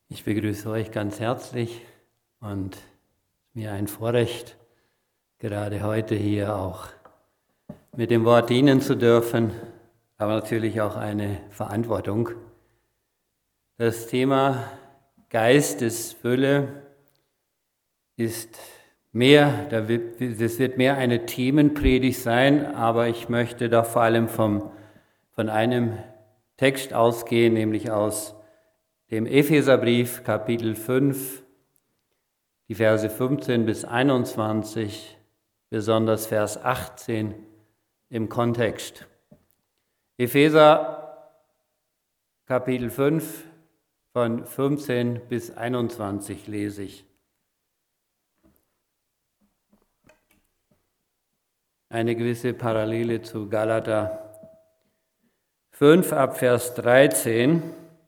Ich begrüße euch ganz herzlich und mir ein Vorrecht, gerade heute hier auch mit dem Wort dienen zu dürfen, aber natürlich auch eine Verantwortung. Das Thema Geistesfülle ist mehr, das wird mehr eine Themenpredigt sein, aber ich möchte da vor allem von einem Text ausgehen, nämlich aus dem Epheserbrief, Kapitel 5, die Verse 15 bis 21, besonders Vers 18 im Kontext. Epheser, Kapitel 5, von 15 bis 21 lese ich. Eine gewisse Parallele zu Galater 5 ab Vers 13,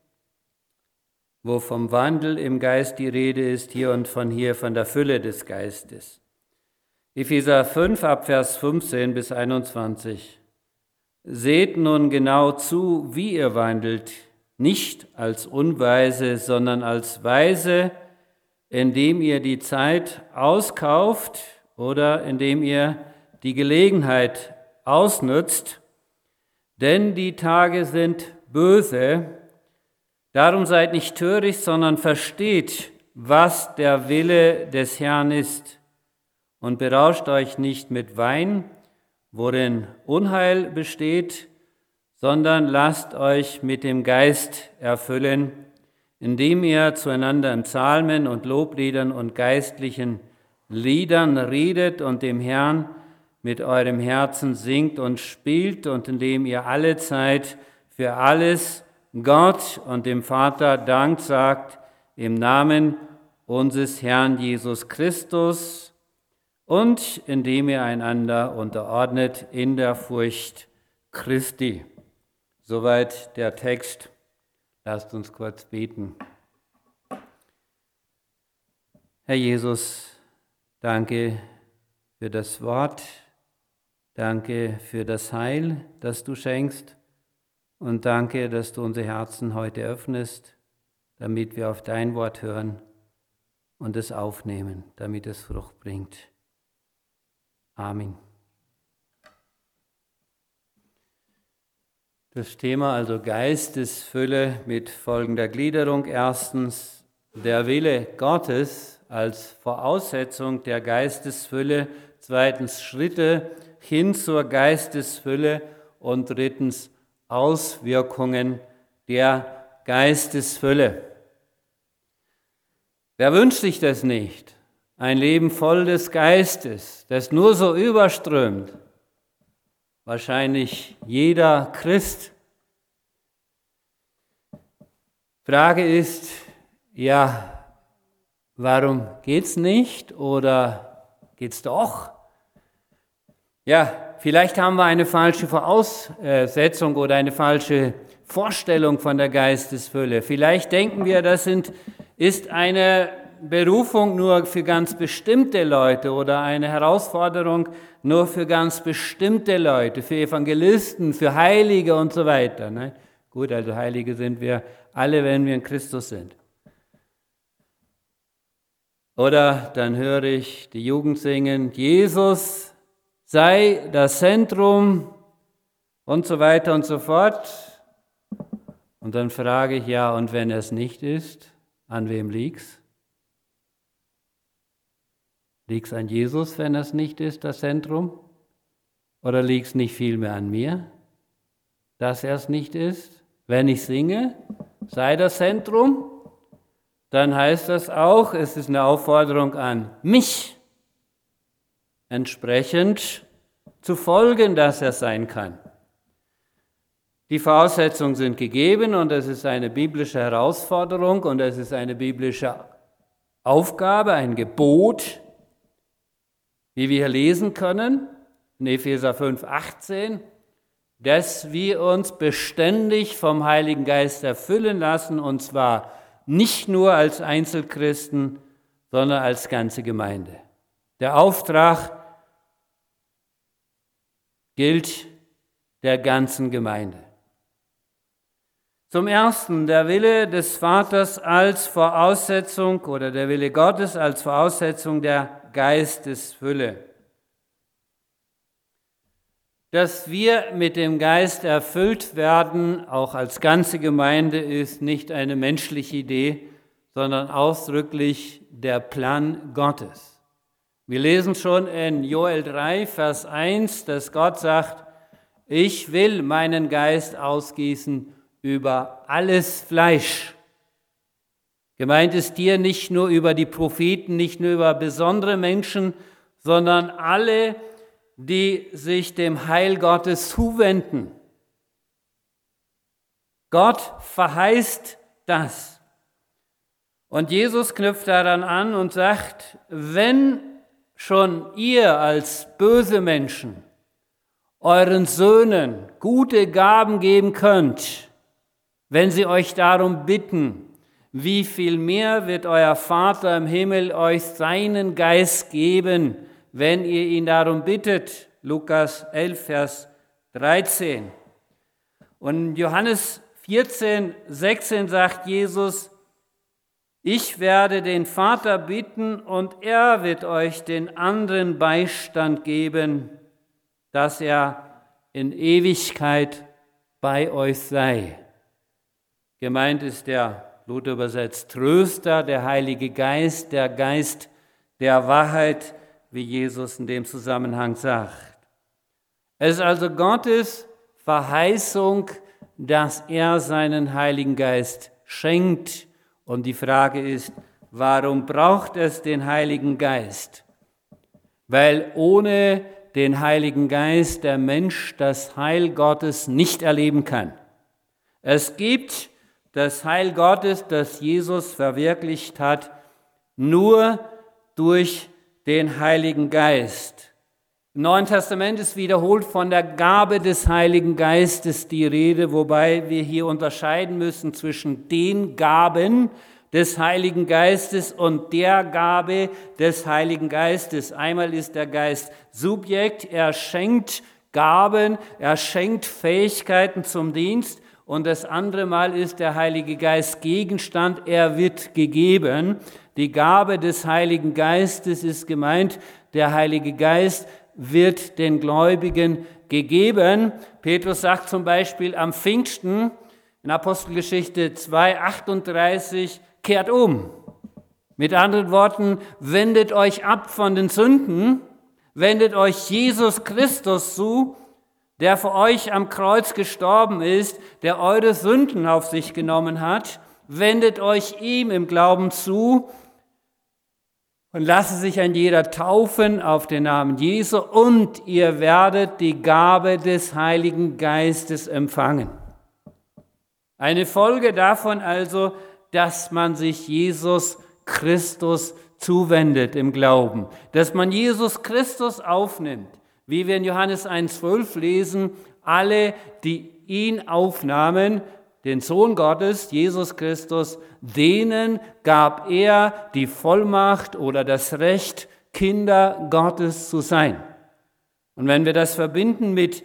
wo vom Wandel im Geist die Rede ist, hier von der Fülle des Geistes. Epheser 5 ab Vers 15 bis 21. Seht nun genau zu, wie ihr wandelt, nicht als Unweise, sondern als Weise, indem ihr die Zeit auskauft oder indem ihr die Gelegenheit ausnutzt, denn die Tage sind böse. Darum seid nicht töricht, sondern versteht, was der Wille des Herrn ist. Und berauscht euch nicht mit Wein, worin Unheil besteht, sondern lasst euch mit dem Geist erfüllen, indem ihr zueinander in Psalmen und Lobliedern und geistlichen Liedern redet und dem Herrn mit eurem Herzen singt und spielt und indem ihr alle Zeit für alles Gott und dem Vater Dank sagt im Namen unseres Herrn Jesus Christus und indem ihr einander unterordnet in der Furcht Christi. Soweit der Text. Lasst uns kurz beten. Herr Jesus, danke für das Wort, danke für das Heil, das du schenkst. Und danke, dass du unsere Herzen heute öffnest, damit wir auf dein Wort hören und es aufnehmen, damit es Frucht bringt. Amen. Das Thema also Geistesfülle mit folgender Gliederung. Erstens, der Wille Gottes als Voraussetzung der Geistesfülle. Zweitens, Schritte hin zur Geistesfülle. Und drittens, Auswirkungen der Geistesfülle. Wer wünscht sich das nicht? Ein Leben voll des Geistes, das nur so überströmt. Wahrscheinlich jeder Christ. Frage ist, ja, warum geht's nicht oder geht's doch? Ja, vielleicht haben wir eine falsche Voraussetzung oder eine falsche Vorstellung von der Geistesfülle. Vielleicht denken wir, das ist eine Berufung nur für ganz bestimmte Leute oder eine Herausforderung nur für ganz bestimmte Leute, für Evangelisten, für Heilige und so weiter. Ne? Gut, also Heilige sind wir alle, wenn wir in Christus sind. Oder dann höre ich die Jugend singen, Jesus sei das Zentrum und so weiter und so fort. Und dann frage ich, ja, und wenn es nicht ist, an wem liegt's? Liegt's an Jesus, wenn es nicht ist, das Zentrum? Oder liegt's nicht vielmehr an mir, dass er es nicht ist? Wenn ich singe, sei das Zentrum, dann heißt das auch, es ist eine Aufforderung an mich, entsprechend zu folgen, dass er sein kann. Die Voraussetzungen sind gegeben und es ist eine biblische Herausforderung und es ist eine biblische Aufgabe, ein Gebot, wie wir hier lesen können, in Epheser 5, 18, dass wir uns beständig vom Heiligen Geist erfüllen lassen, und zwar nicht nur als Einzelchristen, sondern als ganze Gemeinde. Der Auftrag gilt der ganzen Gemeinde. Zum Ersten, der Wille des Vaters als Voraussetzung oder der Wille Gottes als Voraussetzung der Geistesfülle. Dass wir mit dem Geist erfüllt werden, auch als ganze Gemeinde, ist nicht eine menschliche Idee, sondern ausdrücklich der Plan Gottes. Wir lesen schon in Joel 3, Vers 1, dass Gott sagt, ich will meinen Geist ausgießen über alles Fleisch. Gemeint ist hier nicht nur über die Propheten, nicht nur über besondere Menschen, sondern alle, die sich dem Heil Gottes zuwenden. Gott verheißt das. Und Jesus knüpft daran an und sagt, wenn schon ihr als böse Menschen euren Söhnen gute Gaben geben könnt, wenn sie euch darum bitten, wie viel mehr wird euer Vater im Himmel euch seinen Geist geben, wenn ihr ihn darum bittet. Lukas 11, Vers 13. Und Johannes 14, 16 sagt Jesus, ich werde den Vater bitten und er wird euch den anderen Beistand geben, dass er in Ewigkeit bei euch sei. Gemeint ist der, Luther übersetzt, Tröster, der Heilige Geist, der Geist der Wahrheit, wie Jesus in dem Zusammenhang sagt. Es ist also Gottes Verheißung, dass er seinen Heiligen Geist schenkt. Und die Frage ist, warum braucht es den Heiligen Geist? Weil ohne den Heiligen Geist der Mensch das Heil Gottes nicht erleben kann. Es gibt das Heil Gottes, das Jesus verwirklicht hat, nur durch den Heiligen Geist. Im Neuen Testament ist wiederholt von der Gabe des Heiligen Geistes die Rede, wobei wir hier unterscheiden müssen zwischen den Gaben des Heiligen Geistes und der Gabe des Heiligen Geistes. Einmal ist der Geist Subjekt, er schenkt Gaben, er schenkt Fähigkeiten zum Dienst. Und das andere Mal ist der Heilige Geist Gegenstand, er wird gegeben. Die Gabe des Heiligen Geistes ist gemeint, der Heilige Geist wird den Gläubigen gegeben. Petrus sagt zum Beispiel am Pfingsten in Apostelgeschichte 2,38, kehrt um. Mit anderen Worten, wendet euch ab von den Sünden, wendet euch Jesus Christus zu, der für euch am Kreuz gestorben ist, der eure Sünden auf sich genommen hat, wendet euch ihm im Glauben zu und lasse sich ein jeder taufen auf den Namen Jesu und ihr werdet die Gabe des Heiligen Geistes empfangen. Eine Folge davon also, dass man sich Jesus Christus zuwendet im Glauben, dass man Jesus Christus aufnimmt. Wie wir in Johannes 1,12 lesen, alle, die ihn aufnahmen, den Sohn Gottes, Jesus Christus, denen gab er die Vollmacht oder das Recht, Kinder Gottes zu sein. Und wenn wir das verbinden mit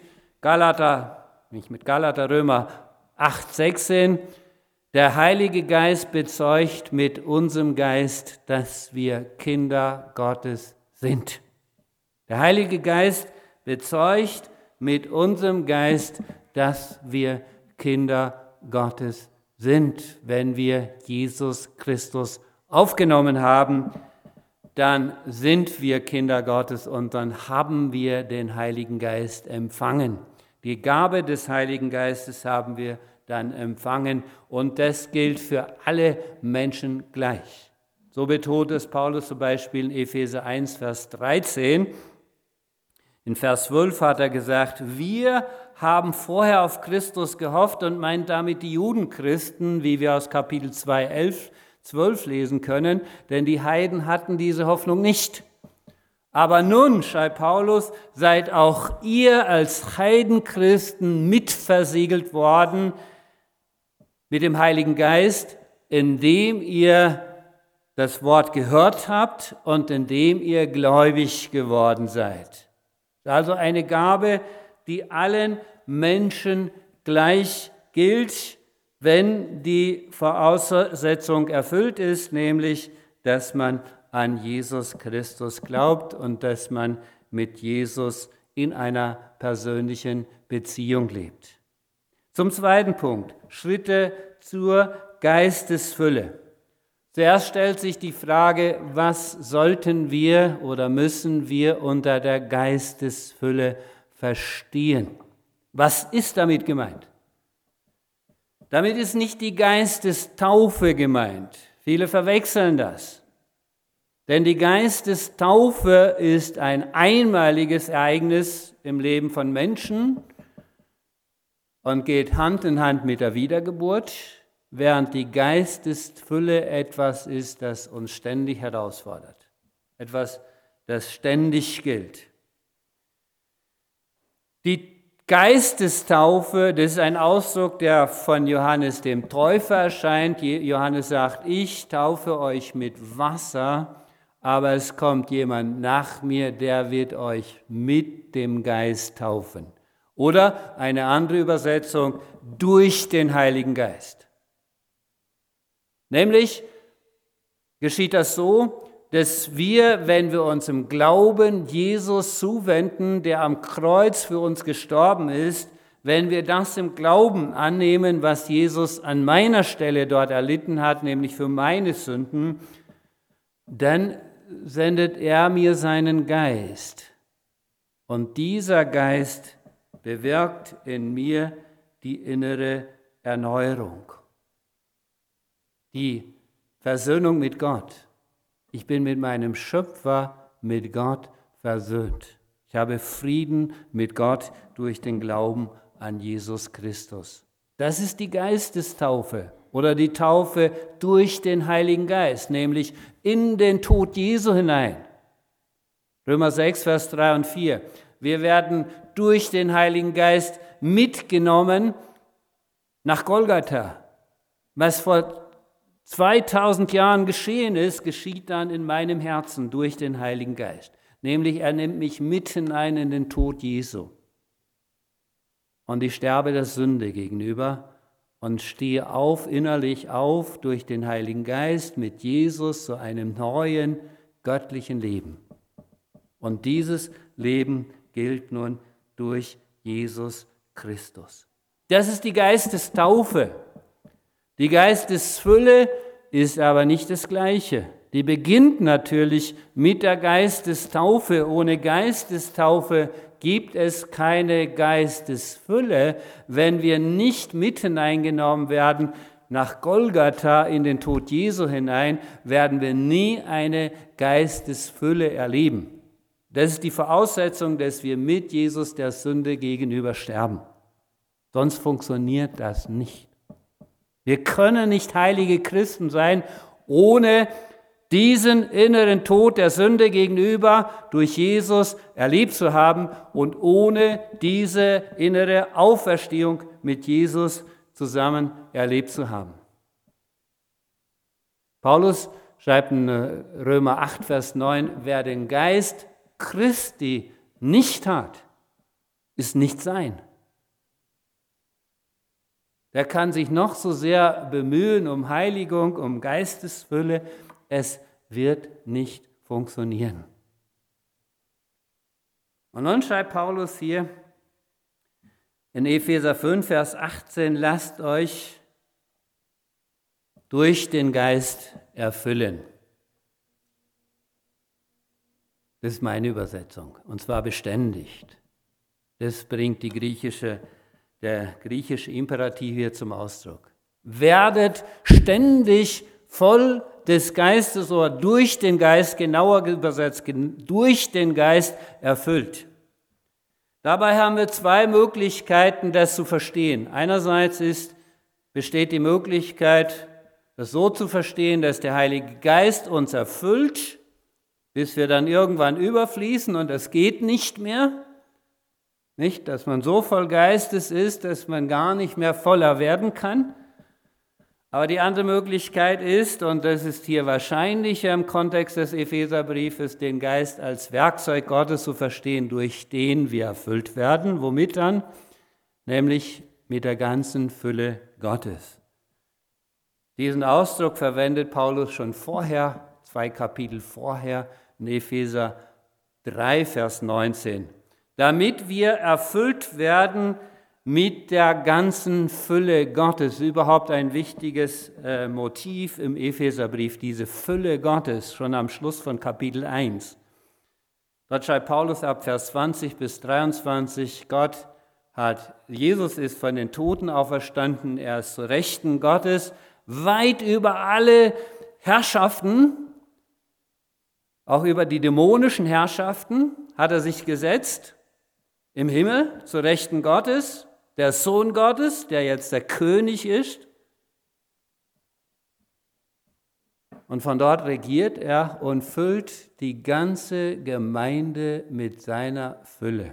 Römer 8,16, der Heilige Geist bezeugt mit unserem Geist, dass wir Kinder Gottes sind. Der Heilige Geist bezeugt mit unserem Geist, dass wir Kinder Gottes sind. Wenn wir Jesus Christus aufgenommen haben, dann sind wir Kinder Gottes und dann haben wir den Heiligen Geist empfangen. Die Gabe des Heiligen Geistes haben wir dann empfangen und das gilt für alle Menschen gleich. So betont es Paulus zum Beispiel in Epheser 1, Vers 13. In Vers 12 hat er gesagt, wir haben vorher auf Christus gehofft und meint damit die Judenchristen, wie wir aus Kapitel 2, 11, 12 lesen können, denn die Heiden hatten diese Hoffnung nicht. Aber nun, schreibt Paulus, seid auch ihr als Heidenchristen mitversiegelt worden mit dem Heiligen Geist, indem ihr das Wort gehört habt und indem ihr gläubig geworden seid. Also eine Gabe, die allen Menschen gleich gilt, wenn die Voraussetzung erfüllt ist, nämlich, dass man an Jesus Christus glaubt und dass man mit Jesus in einer persönlichen Beziehung lebt. Zum zweiten Punkt, Schritte zur Geistesfülle. Zuerst stellt sich die Frage, was sollten wir oder müssen wir unter der Geistesfülle verstehen? Was ist damit gemeint? Damit ist nicht die Geistestaufe gemeint. Viele verwechseln das. Denn die Geistestaufe ist ein einmaliges Ereignis im Leben von Menschen und geht Hand in Hand mit der Wiedergeburt, während die Geistesfülle etwas ist, das uns ständig herausfordert. Etwas, das ständig gilt. Die Geistestaufe, das ist ein Ausdruck, der von Johannes dem Täufer erscheint. Johannes sagt, ich taufe euch mit Wasser, aber es kommt jemand nach mir, der wird euch mit dem Geist taufen. Oder eine andere Übersetzung, durch den Heiligen Geist. Nämlich geschieht das so, dass wir, wenn wir uns im Glauben Jesus zuwenden, der am Kreuz für uns gestorben ist, wenn wir das im Glauben annehmen, was Jesus an meiner Stelle dort erlitten hat, nämlich für meine Sünden, dann sendet er mir seinen Geist. Und dieser Geist bewirkt in mir die innere Erneuerung, die Versöhnung mit Gott. Ich bin mit meinem Schöpfer, mit Gott versöhnt. Ich habe Frieden mit Gott durch den Glauben an Jesus Christus. Das ist die Geistestaufe oder die Taufe durch den Heiligen Geist, nämlich in den Tod Jesu hinein. Römer 6, Vers 3 und 4. Wir werden durch den Heiligen Geist mitgenommen nach Golgatha. Was vor 2000 Jahren geschehen ist, geschieht dann in meinem Herzen durch den Heiligen Geist. Nämlich er nimmt mich mit hinein in den Tod Jesu. Und ich sterbe der Sünde gegenüber und stehe innerlich auf durch den Heiligen Geist mit Jesus zu einem neuen göttlichen Leben. Und dieses Leben gilt nun durch Jesus Christus. Das ist die Geistestaufe. Die Geistesfülle ist aber nicht das Gleiche. Die beginnt natürlich mit der Geistestaufe. Ohne Geistestaufe gibt es keine Geistesfülle. Wenn wir nicht mit hineingenommen werden nach Golgatha in den Tod Jesu hinein, werden wir nie eine Geistesfülle erleben. Das ist die Voraussetzung, dass wir mit Jesus der Sünde gegenüber sterben. Sonst funktioniert das nicht. Wir können nicht heilige Christen sein, ohne diesen inneren Tod der Sünde gegenüber durch Jesus erlebt zu haben und ohne diese innere Auferstehung mit Jesus zusammen erlebt zu haben. Paulus schreibt in Römer 8, Vers 9, wer den Geist Christi nicht hat, ist nicht sein. Der kann sich noch so sehr bemühen um Heiligung, um Geistesfülle, es wird nicht funktionieren. Und nun schreibt Paulus hier in Epheser 5, Vers 18, lasst euch durch den Geist erfüllen. Das ist meine Übersetzung, und zwar beständigt. Das bringt der griechische Imperativ hier zum Ausdruck. Werdet ständig voll des Geistes oder durch den Geist, genauer übersetzt, durch den Geist erfüllt. Dabei haben wir zwei Möglichkeiten, das zu verstehen. Einerseits besteht die Möglichkeit, das so zu verstehen, dass der Heilige Geist uns erfüllt, bis wir dann irgendwann überfließen und es geht nicht mehr. Nicht, dass man so voll Geistes ist, dass man gar nicht mehr voller werden kann. Aber die andere Möglichkeit ist, und das ist hier wahrscheinlicher im Kontext des Epheserbriefes, den Geist als Werkzeug Gottes zu verstehen, durch den wir erfüllt werden. Womit dann? Nämlich mit der ganzen Fülle Gottes. Diesen Ausdruck verwendet Paulus schon vorher, 2 Kapitel vorher, in Epheser 3, Vers 19. Damit wir erfüllt werden mit der ganzen Fülle Gottes. Überhaupt ein wichtiges Motiv im Epheserbrief, diese Fülle Gottes, schon am Schluss von Kapitel 1. Dort schreibt Paulus ab Vers 20 bis 23, Jesus ist von den Toten auferstanden, er ist zur Rechten Gottes, weit über alle Herrschaften, auch über die dämonischen Herrschaften, hat er sich gesetzt im Himmel zur Rechten Gottes, der Sohn Gottes, der jetzt der König ist. Und von dort regiert er und füllt die ganze Gemeinde mit seiner Fülle.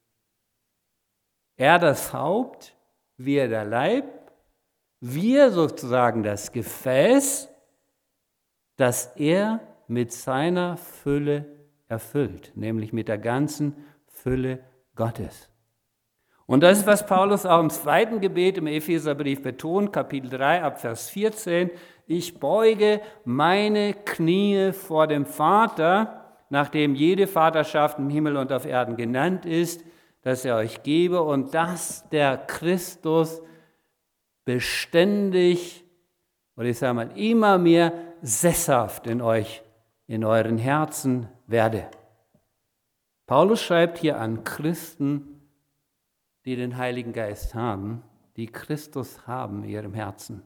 Er das Haupt, wir der Leib, wir sozusagen das Gefäß, das er mit seiner Fülle erfüllt, nämlich mit der ganzen Fülle Gottes. Und das ist, was Paulus auch im 2. Gebet im Epheserbrief betont, Kapitel 3 ab Vers 14. Ich beuge meine Knie vor dem Vater, nachdem jede Vaterschaft im Himmel und auf Erden genannt ist, dass er euch gebe und dass der Christus beständig, oder ich sage mal immer mehr sesshaft in euch, in euren Herzen werde. Paulus schreibt hier an Christen, die den Heiligen Geist haben, die Christus haben in ihrem Herzen.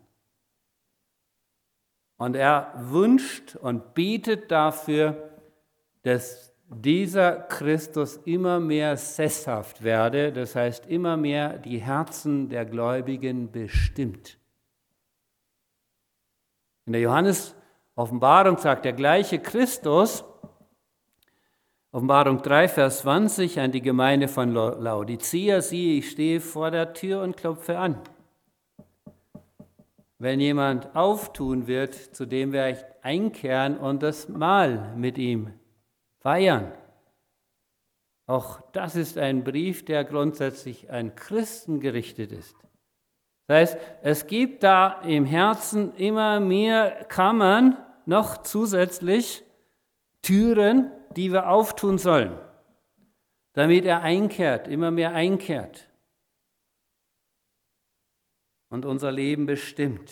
Und er wünscht und betet dafür, dass dieser Christus immer mehr sesshaft werde, das heißt immer mehr die Herzen der Gläubigen bestimmt. In der Johannes-Offenbarung sagt der gleiche Christus, Offenbarung 3, Vers 20, an die Gemeinde von Laodicea, siehe, ich stehe vor der Tür und klopfe an. Wenn jemand auftun wird, zu dem werde ich einkehren und das Mahl mit ihm feiern. Auch das ist ein Brief, der grundsätzlich an Christen gerichtet ist. Das heißt, es gibt da im Herzen immer mehr Kammern, noch zusätzlich Türen, die wir auftun sollen, damit er einkehrt, immer mehr einkehrt und unser Leben bestimmt.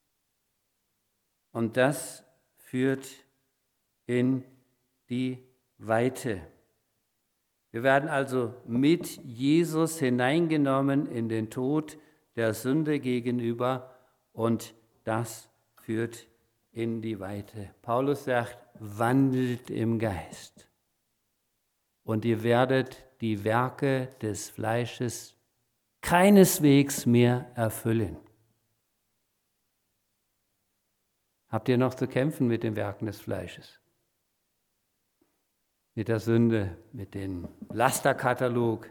Und das führt in die Weite. Wir werden also mit Jesus hineingenommen in den Tod der Sünde gegenüber und das führt in die Weite. Paulus sagt, wandelt im Geist und ihr werdet die Werke des Fleisches keineswegs mehr erfüllen. Habt ihr noch zu kämpfen mit den Werken des Fleisches? Mit der Sünde, mit dem Lasterkatalog,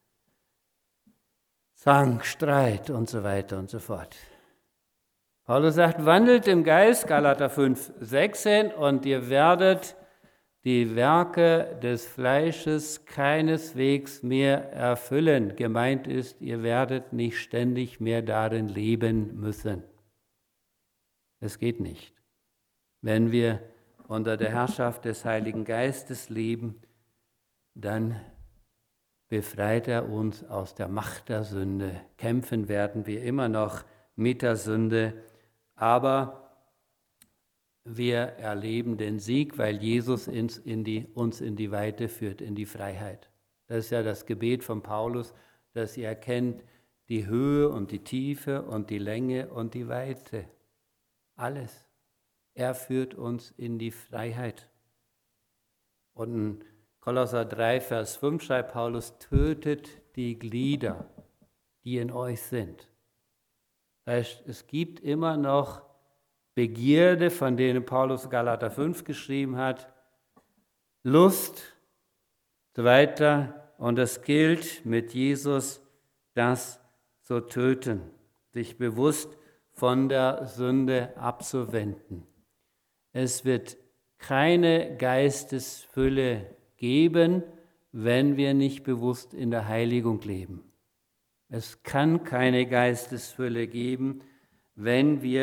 Zank, Streit und so weiter und so fort. Paulus sagt, wandelt im Geist, Galater 5, 16, und ihr werdet die Werke des Fleisches keineswegs mehr erfüllen. Gemeint ist, ihr werdet nicht ständig mehr darin leben müssen. Es geht nicht. Wenn wir unter der Herrschaft des Heiligen Geistes leben, dann befreit er uns aus der Macht der Sünde. Kämpfen werden wir immer noch mit der Sünde, aber wir erleben den Sieg, weil Jesus uns in die Weite führt, in die Freiheit. Das ist ja das Gebet von Paulus, dass ihr erkennt die Höhe und die Tiefe und die Länge und die Weite. Alles. Er führt uns in die Freiheit. Und in Kolosser 3, Vers 5 schreibt Paulus, tötet die Glieder, die in euch sind. Das heißt, es gibt immer noch Begierde, von denen Paulus Galater 5 geschrieben hat, Lust, so weiter. Und es gilt mit Jesus, das zu töten, sich bewusst von der Sünde abzuwenden. Es wird keine Geistesfülle geben, wenn wir nicht bewusst in der Heiligung leben. Es kann keine Geistesfülle geben, wenn wir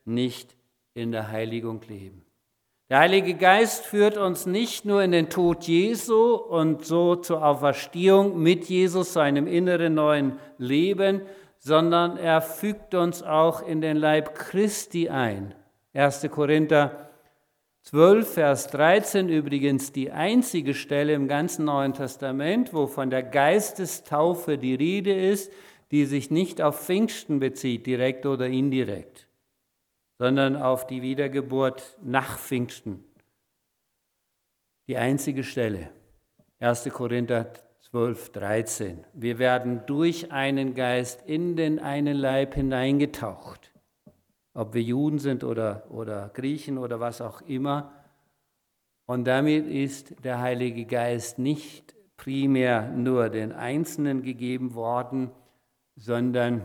nicht in der Heiligung leben. Der Heilige Geist führt uns nicht nur in den Tod Jesu und so zur Auferstehung mit Jesus, zu einem inneren neuen Leben, sondern er fügt uns auch in den Leib Christi ein. 1. Korinther 12, Vers 13, übrigens die einzige Stelle im ganzen Neuen Testament, wo von der Geistestaufe die Rede ist, die sich nicht auf Pfingsten bezieht, direkt oder indirekt, sondern auf die Wiedergeburt nach Pfingsten. Die einzige Stelle, 1. Korinther 12, 13. Wir werden durch einen Geist in den einen Leib hineingetaucht. Ob wir Juden sind oder Griechen oder was auch immer. Und damit ist der Heilige Geist nicht primär nur den Einzelnen gegeben worden, sondern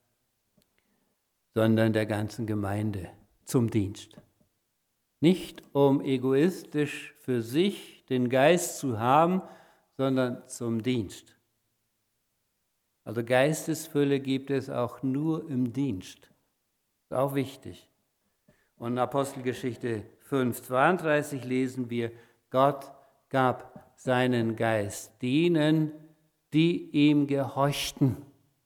der ganzen Gemeinde zum Dienst. Nicht um egoistisch für sich den Geist zu haben, sondern zum Dienst. Also Geistesfülle gibt es auch nur im Dienst. Das ist auch wichtig. Und in Apostelgeschichte 5,32 lesen wir, Gott gab seinen Geist denen, die ihm gehorchten.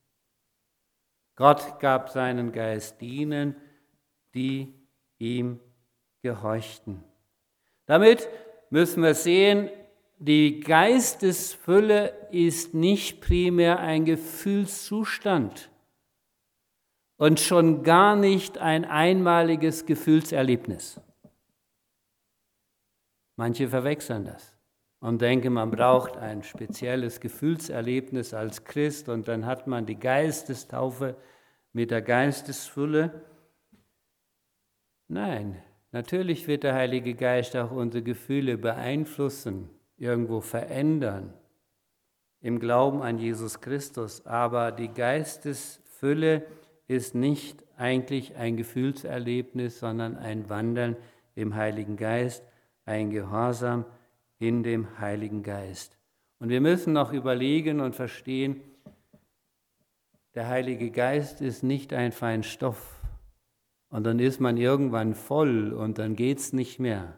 Gott gab seinen Geist denen, die ihm gehorchten. Damit müssen wir sehen, die Geistesfülle ist nicht primär ein Gefühlszustand und schon gar nicht ein einmaliges Gefühlserlebnis. Manche verwechseln das und denken, man braucht ein spezielles Gefühlserlebnis als Christ und dann hat man die Geistestaufe mit der Geistesfülle. Nein, natürlich wird der Heilige Geist auch unsere Gefühle beeinflussen, irgendwo verändern, im Glauben an Jesus Christus, aber die Geistesfülle ist nicht eigentlich ein Gefühlserlebnis, sondern ein Wandeln im Heiligen Geist, ein Gehorsam in dem Heiligen Geist. Und wir müssen noch überlegen und verstehen, der Heilige Geist ist nicht einfach ein Stoff. Und dann ist man irgendwann voll und dann geht es nicht mehr.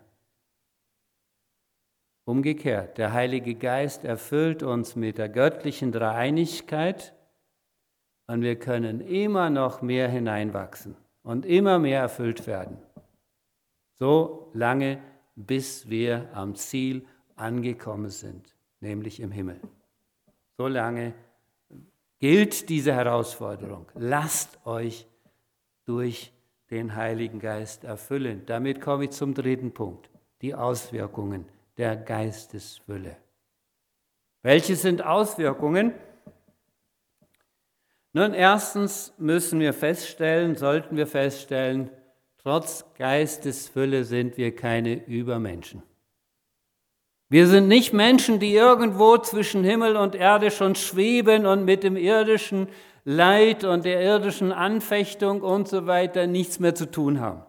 Umgekehrt, der Heilige Geist erfüllt uns mit der göttlichen Dreieinigkeit und wir können immer noch mehr hineinwachsen und immer mehr erfüllt werden. So lange, bis wir am Ziel angekommen sind, nämlich im Himmel. So lange gilt diese Herausforderung. Lasst euch durch den Heiligen Geist erfüllen. Damit komme ich zum dritten Punkt, die Auswirkungen der Geistesfülle. Welche sind Auswirkungen? Nun, erstens sollten wir feststellen, trotz Geistesfülle sind wir keine Übermenschen. Wir sind nicht Menschen, die irgendwo zwischen Himmel und Erde schon schweben und mit dem irdischen Leid und der irdischen Anfechtung und so weiter nichts mehr zu tun haben.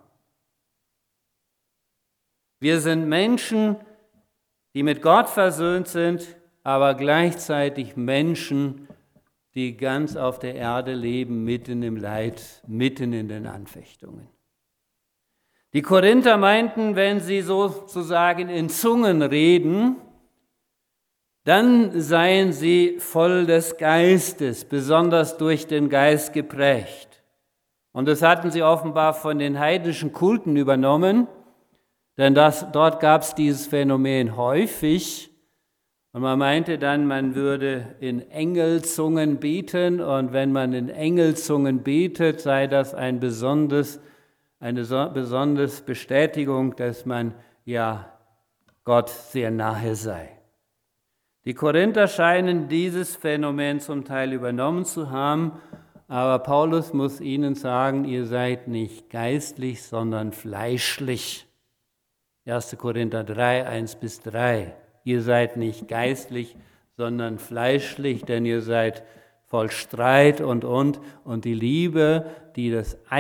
Wir sind Menschen, die mit Gott versöhnt sind, aber gleichzeitig Menschen, die ganz auf der Erde leben, mitten im Leid, mitten in den Anfechtungen. Die Korinther meinten, wenn sie sozusagen in Zungen reden, dann seien sie voll des Geistes, besonders durch den Geist geprägt. Und das hatten sie offenbar von den heidnischen Kulten übernommen, denn dort gab es dieses Phänomen häufig. Und man meinte dann, man würde in Engelzungen beten und wenn man in Engelzungen betet, sei das eine besondere Bestätigung, dass man ja Gott sehr nahe sei. Die Korinther scheinen dieses Phänomen zum Teil übernommen zu haben, aber Paulus muss ihnen sagen, ihr seid nicht geistlich, sondern fleischlich. 1. Korinther 3, 1-3. Ihr seid nicht geistlich, sondern fleischlich, denn ihr seid voll Streit und die Liebe, die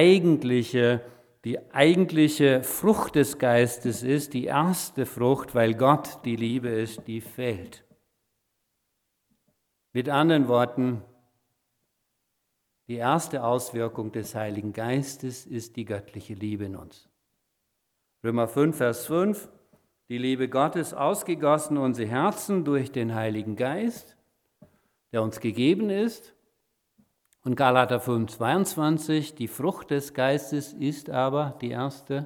eigentliche Frucht des Geistes ist, die erste Frucht, weil Gott die Liebe ist, die fehlt. Mit anderen Worten, Die erste Auswirkung des Heiligen Geistes ist die göttliche Liebe in uns. Römer 5, Vers 5, die Liebe Gottes ausgegossen in unsere Herzen durch den Heiligen Geist, der uns gegeben ist. Und Galater 5, 22, die Frucht des Geistes ist aber die erste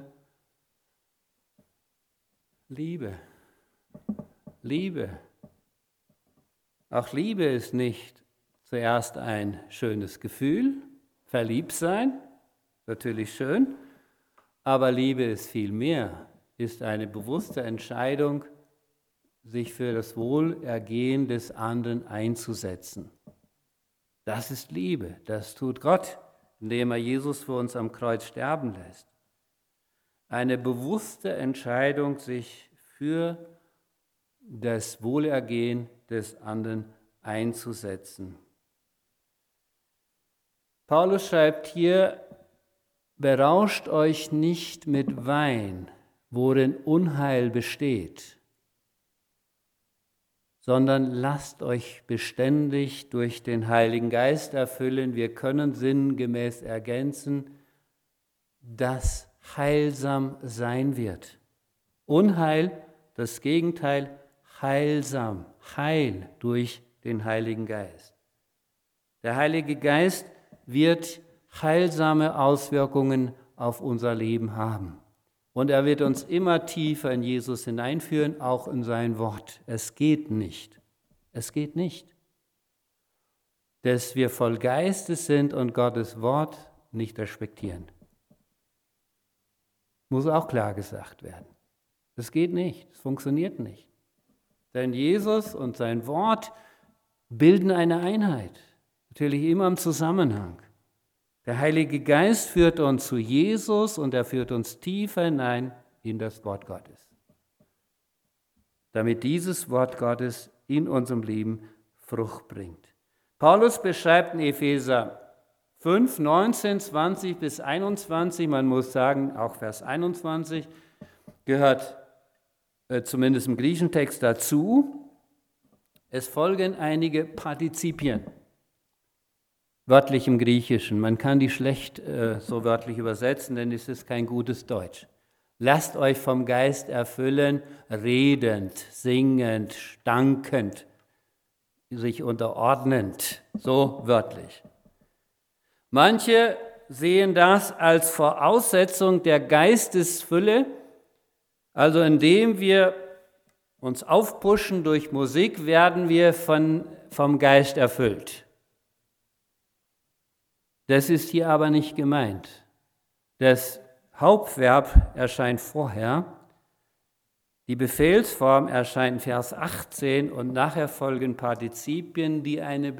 Liebe. Liebe. Auch Liebe ist nicht zuerst ein schönes Gefühl, verliebt sein, natürlich schön, aber Liebe ist viel mehr, ist eine bewusste Entscheidung, sich für das Wohlergehen des anderen einzusetzen. Das ist Liebe, das tut Gott, indem er Jesus für uns am Kreuz sterben lässt. Eine bewusste Entscheidung, sich für das Wohlergehen des anderen einzusetzen. Paulus schreibt hier, berauscht euch nicht mit Wein, worin Unheil besteht, sondern lasst euch beständig durch den Heiligen Geist erfüllen. Wir können sinngemäß ergänzen, dass heilsam sein wird. Unheil, das Gegenteil, heilsam, Heil durch den Heiligen Geist. Der Heilige Geist wird heilsame Auswirkungen auf unser Leben haben. Und er wird uns immer tiefer in Jesus hineinführen, auch in sein Wort. Es geht nicht, dass wir voll Geistes sind und Gottes Wort nicht respektieren. Muss auch klar gesagt werden. Das geht nicht, es funktioniert nicht. Denn Jesus und sein Wort bilden eine Einheit, natürlich immer im Zusammenhang. Der Heilige Geist führt uns zu Jesus und er führt uns tiefer hinein in das Wort Gottes, damit dieses Wort Gottes in unserem Leben Frucht bringt. Paulus beschreibt in Epheser 5, 19, 20 bis 21, man muss sagen, auch Vers 21, gehört zumindest im griechischen Text dazu. Es folgen einige Partizipien, wörtlich im Griechischen. Man kann die schlecht so wörtlich übersetzen, denn es ist kein gutes Deutsch. Lasst euch vom Geist erfüllen, redend, singend, dankend, sich unterordnend, so wörtlich. Manche sehen das als Voraussetzung der Geistesfülle, also indem wir uns aufpushen durch Musik, werden wir vom Geist erfüllt. Das ist hier aber nicht gemeint. Das Hauptverb erscheint vorher, die Befehlsform erscheint in Vers 18 und nachher folgen Partizipien, die einen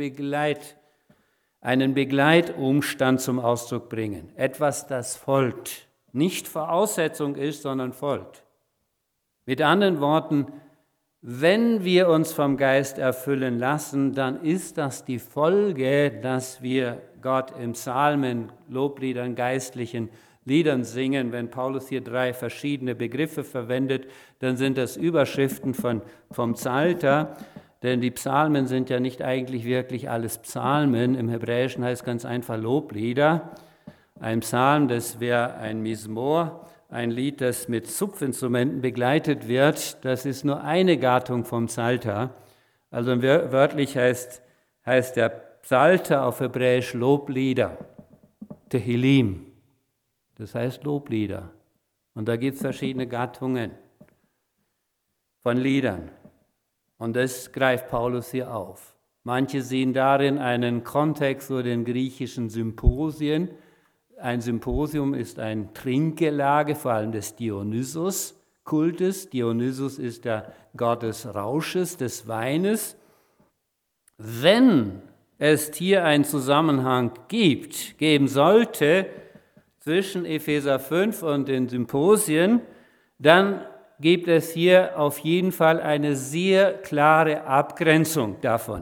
Begleitumstand zum Ausdruck bringen. Etwas, das folgt, nicht Voraussetzung ist, sondern folgt. Mit anderen Worten, wenn wir uns vom Geist erfüllen lassen, dann ist das die Folge, dass wir Gott im Psalmen, Lobliedern, geistlichen Liedern singen. Wenn Paulus hier 3 verschiedene Begriffe verwendet, dann sind das Überschriften vom Psalter, denn die Psalmen sind ja nicht eigentlich wirklich alles Psalmen. Im Hebräischen heißt es ganz einfach Loblieder. Ein Psalm, das wäre ein Mismor, ein Lied, das mit Zupfinstrumenten begleitet wird. Das ist nur eine Gattung vom Psalter. Also wörtlich heißt der Psalter auf Hebräisch Loblieder, Tehillim. Das heißt Loblieder. Und da gibt es verschiedene Gattungen von Liedern. Und das greift Paulus hier auf. Manche sehen darin einen Kontext zu den griechischen Symposien. Ein Symposium ist ein Trinkgelage, vor allem des Dionysus-Kultes. Dionysus ist der Gott des Rausches, des Weines. Wenn es hier einen Zusammenhang geben sollte zwischen Epheser 5 und den Symposien, dann gibt es hier auf jeden Fall eine sehr klare Abgrenzung davon.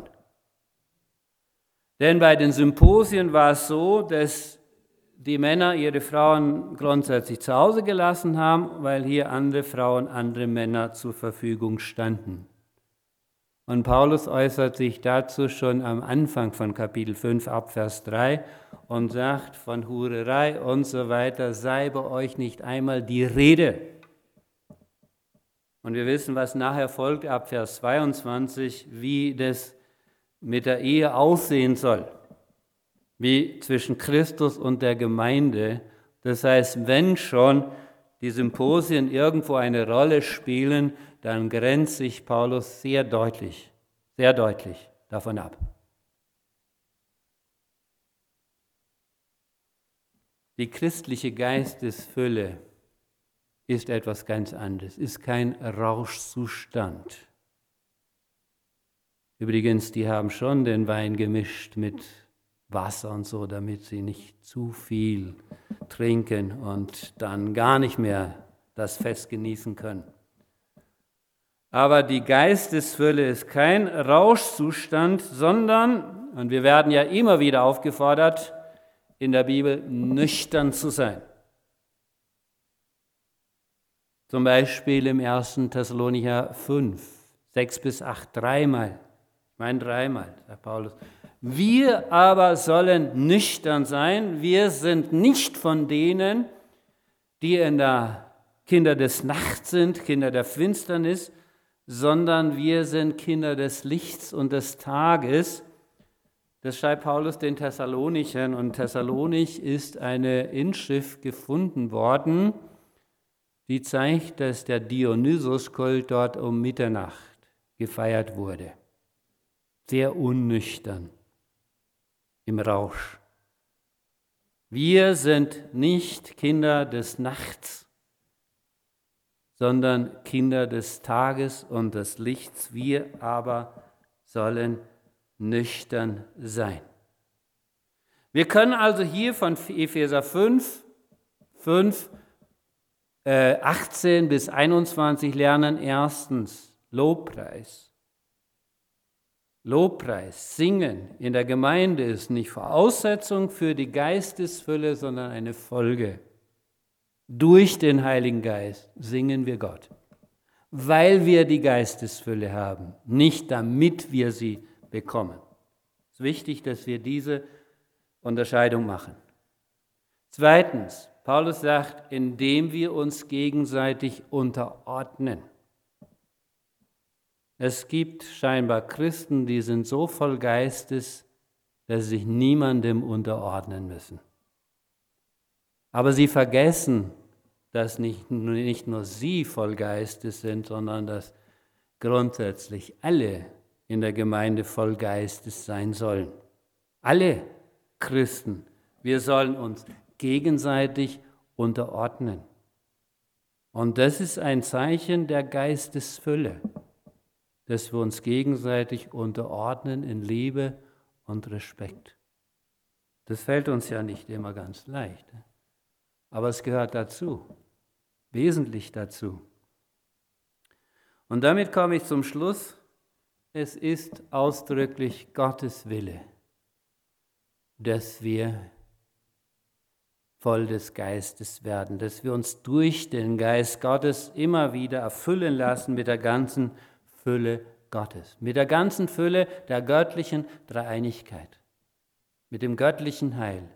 Denn bei den Symposien war es so, dass die Männer ihre Frauen grundsätzlich zu Hause gelassen haben, weil hier andere Frauen, andere Männer zur Verfügung standen. Und Paulus äußert sich dazu schon am Anfang von Kapitel 5 ab Vers 3 und sagt, von Hurerei und so weiter sei bei euch nicht einmal die Rede. Und wir wissen, was nachher folgt ab Vers 22, wie das mit der Ehe aussehen soll, wie zwischen Christus und der Gemeinde. Das heißt, wenn schon die Symposien irgendwo eine Rolle spielen, dann grenzt sich Paulus sehr deutlich davon ab. Die christliche Geistesfülle ist etwas ganz anderes, ist kein Rauschzustand. Übrigens, die haben schon den Wein gemischt mit Wasser und so, damit sie nicht zu viel trinken und dann gar nicht mehr das Fest genießen können. Aber die Geistesfülle ist kein Rauschzustand, sondern, und wir werden ja immer wieder aufgefordert, in der Bibel nüchtern zu sein. Zum Beispiel im 1. Thessalonicher 5, 6-8, dreimal, sagt Paulus. Wir aber sollen nüchtern sein, wir sind nicht von denen, die in der Kinder des Nachts sind, Kinder der Finsternis, sondern wir sind Kinder des Lichts und des Tages. Das schreibt Paulus den Thessalonichern, und Thessalonich ist eine Inschrift gefunden worden, die zeigt, dass der Dionysuskult dort um Mitternacht gefeiert wurde. Sehr unnüchtern, im Rausch. Wir sind nicht Kinder des Nachts, sondern Kinder des Tages und des Lichts. Wir aber sollen nüchtern sein. Wir können also hier von Epheser 5, 18 bis 21 lernen. Erstens, Lobpreis. Lobpreis, Singen in der Gemeinde ist nicht Voraussetzung für die Geistesfülle, sondern eine Folge. Durch den Heiligen Geist singen wir Gott, weil wir die Geistesfülle haben, nicht damit wir sie bekommen. Es ist wichtig, dass wir diese Unterscheidung machen. Zweitens, Paulus sagt, indem wir uns gegenseitig unterordnen. Es gibt scheinbar Christen, die sind so voll Geistes, dass sie sich niemandem unterordnen müssen. Aber sie vergessen, dass nicht nur sie voll Geistes sind, sondern dass grundsätzlich alle in der Gemeinde voll Geistes sein sollen. Alle Christen. Wir sollen uns gegenseitig unterordnen. Und das ist ein Zeichen der Geistesfülle, dass wir uns gegenseitig unterordnen in Liebe und Respekt. Das fällt uns ja nicht immer ganz leicht, aber es gehört dazu, wesentlich dazu. Und damit komme ich zum Schluss. Es ist ausdrücklich Gottes Wille, dass wir voll des Geistes werden, dass wir uns durch den Geist Gottes immer wieder erfüllen lassen mit der ganzen Fülle Gottes, mit der ganzen Fülle der göttlichen Dreieinigkeit, mit dem göttlichen Heil.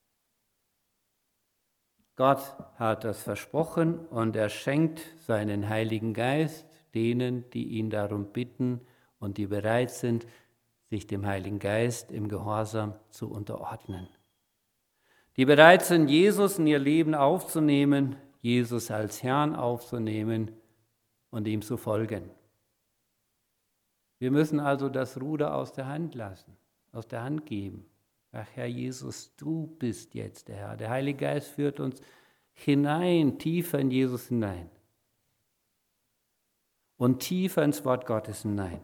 Gott hat das versprochen und er schenkt seinen Heiligen Geist denen, die ihn darum bitten und die bereit sind, sich dem Heiligen Geist im Gehorsam zu unterordnen. Die bereit sind, Jesus in ihr Leben aufzunehmen, Jesus als Herrn aufzunehmen und ihm zu folgen. Wir müssen also das Ruder aus der Hand lassen, aus der Hand geben. Ach Herr Jesus, du bist jetzt der Herr. Der Heilige Geist führt uns hinein, tiefer in Jesus hinein. Und tiefer ins Wort Gottes hinein.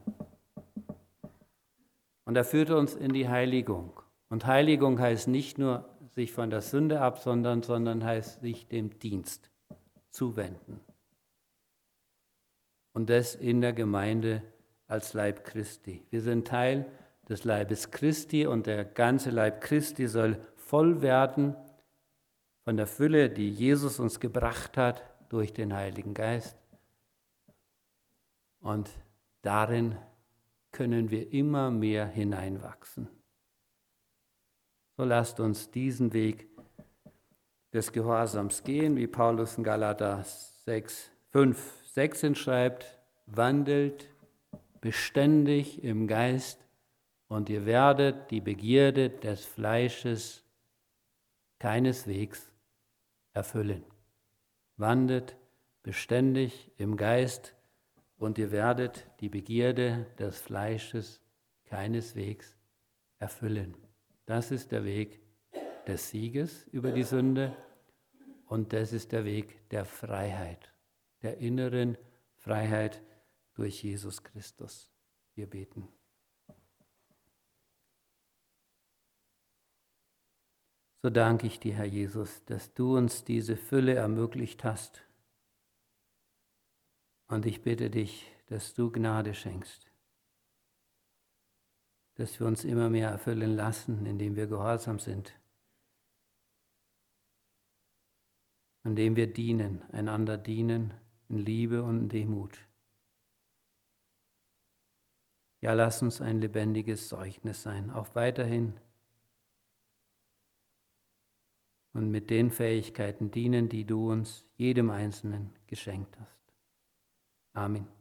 Und er führt uns in die Heiligung. Und Heiligung heißt nicht nur sich von der Sünde absondern, sondern heißt sich dem Dienst zuwenden. Und das in der Gemeinde als Leib Christi. Wir sind Teil des Leibes Christi und der ganze Leib Christi soll voll werden von der Fülle, die Jesus uns gebracht hat durch den Heiligen Geist. Und darin können wir immer mehr hineinwachsen. So lasst uns diesen Weg des Gehorsams gehen, wie Paulus in Galater 5:16 schreibt, wandelt beständig im Geist und ihr werdet die Begierde des Fleisches keineswegs erfüllen. Wandelt beständig im Geist und ihr werdet die Begierde des Fleisches keineswegs erfüllen. Das ist der Weg des Sieges über die Sünde und das ist der Weg der Freiheit, der inneren Freiheit durch Jesus Christus. Wir beten. So danke ich dir, Herr Jesus, dass du uns diese Fülle ermöglicht hast. Und ich bitte dich, dass du Gnade schenkst, dass wir uns immer mehr erfüllen lassen, indem wir gehorsam sind, indem wir dienen, einander dienen in Liebe und in Demut. Ja, lass uns ein lebendiges Zeugnis sein, auch weiterhin. Und mit den Fähigkeiten dienen, die du uns jedem Einzelnen geschenkt hast. Amen.